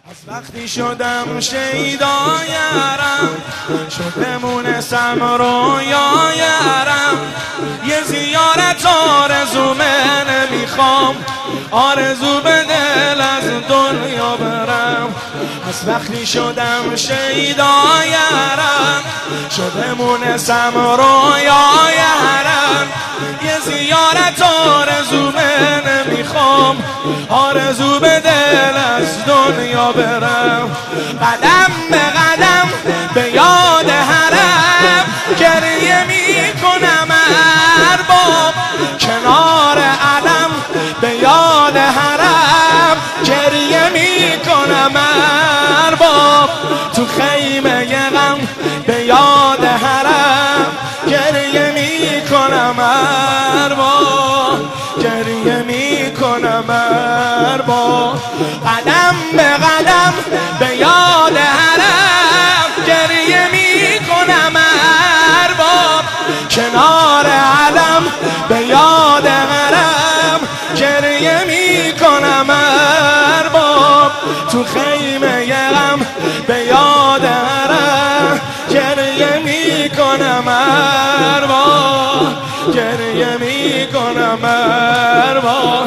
از وقتی شدم شیدایرم شده مونسم رویایرم یه زیارت آرزومه نمیخوام آرزو به دل از دنیا برم. از وقتی شدم شیدایرم شده مونسم رویایرم یه زیارت آرزومه نمیخوام آرزو به دل از دنیا برم. قدم به قدم به یاد حرم گریه میکنم ارباب کنار علم به یاد حرم گریه میکنم ارباب تو خیمه غم به یاد حرم گریه میکنم ارباب گریه میکنم ارباب. قدم به قدم به یاد حرم گریه میکنم ارباب کنار علم به یاد حرم گریه میکنم ارباب تو خیمه غم به یاد حرم گریه میکنم ارباب گریه میکنم ارباب.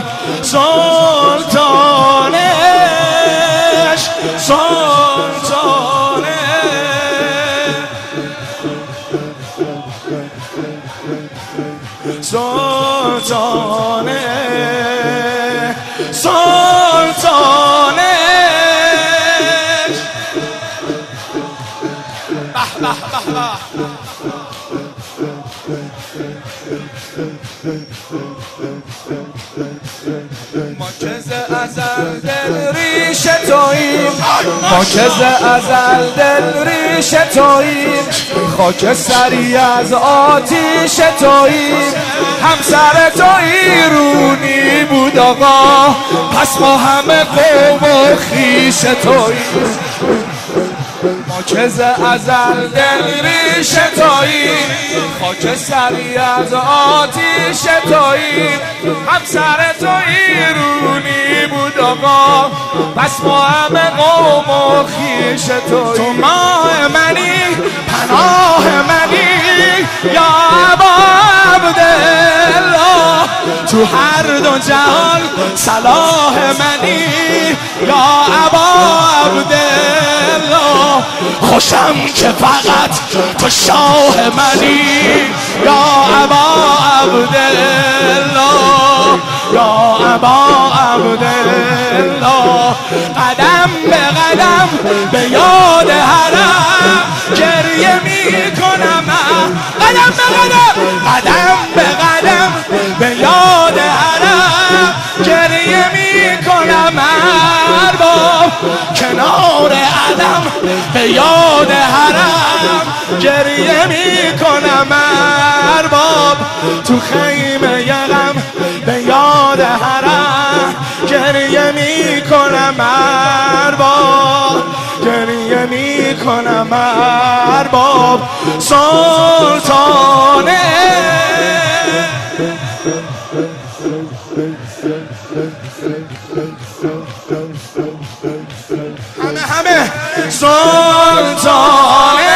سلطانش سلطانه سلطانه سلطانش به به به به. ما که ز ازل دل ریش توییم ما که ز ازل دل ریش توییم خاک سری از آتیش توییم همسر تو ایرونی بود آقا پس ما همه قوم و خیش توییم. ما که ز ازل دل ریش توییم خاک سری از آتیش توییم همسر تو ایرونی بود آقا پس ما همه قوم و خیش توییم. تو ماه منی پناه منی یا ابا عبدالله تو هر دو جهان صلاح منی یا ابا عبدالله خوشم که فقط تو شاه منی یا ابا عبدالله یا ابا عبدالله. قدم به قدم به یاد حرم گریه میکنم قدم به قدم قدم به قدم به یاد حرم گریه میکنم ارباب کنار علم به یاد حرم گریه میکنم ارباب تو خیمه غم به یاد حرم گریه میکنم ارباب گریه میکنم ارباب. سلطانه همه سلطانه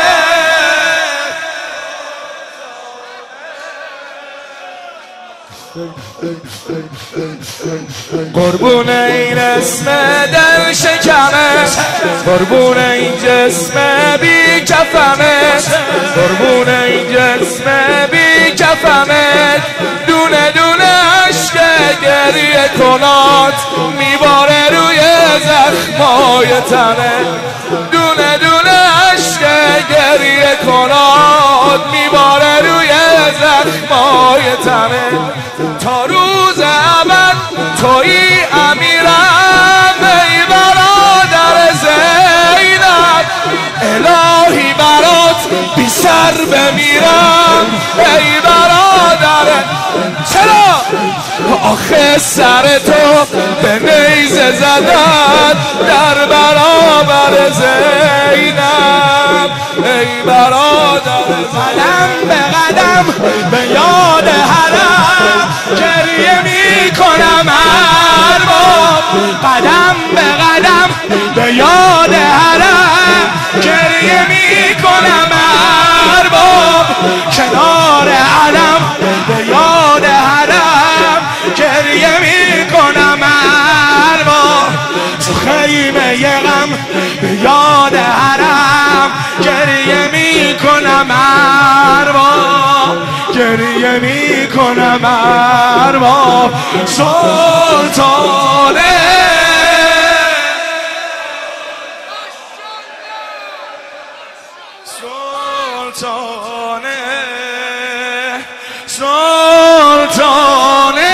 قربون این اسم دل شکمه قربون این جسم بی کفمه قربون این جسم بی کفمه دونه دونه عشق گریه کنات میباره روی زخمای تنه دونه دونه عشق گریه کنات میباره روی زخمای تنه تا روز ابد تویی امیرم ای برادر زینب الهی برات بی سر بمیرم ای برادر. چرا؟ آخه سر تو به نیزه زدن در برابر زینب ای برادر. قدم به قدم به یاد حرم گریه میکنم ارباب قدم به قدم یاد حرم گریه میکنم ارباب کنار علم به یاد حرم گریه میکنم ارباب تو خیمه غم به یاد حرم گریه میکنم ارباب گریه میکنم ارباب سلطانه سلطانه سلطانه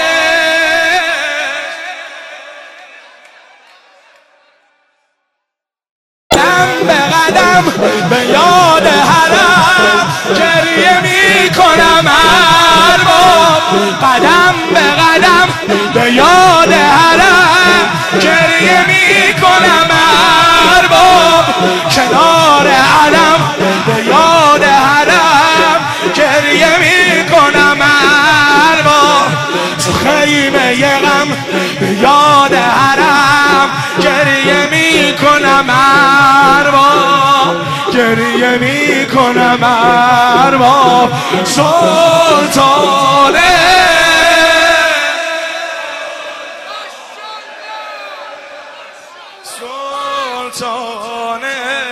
قدم به قدم به یاد حرم گریه میکنم ارباب قدم به قدم به یاد حرم گریه میکنم ارباب کنار علم به یاد حرم گریه میکنم ارباب تو خیمه غم به یاد حرم گریه میکنم ارباب گریه میکنم ارباب سلطانه سلطانه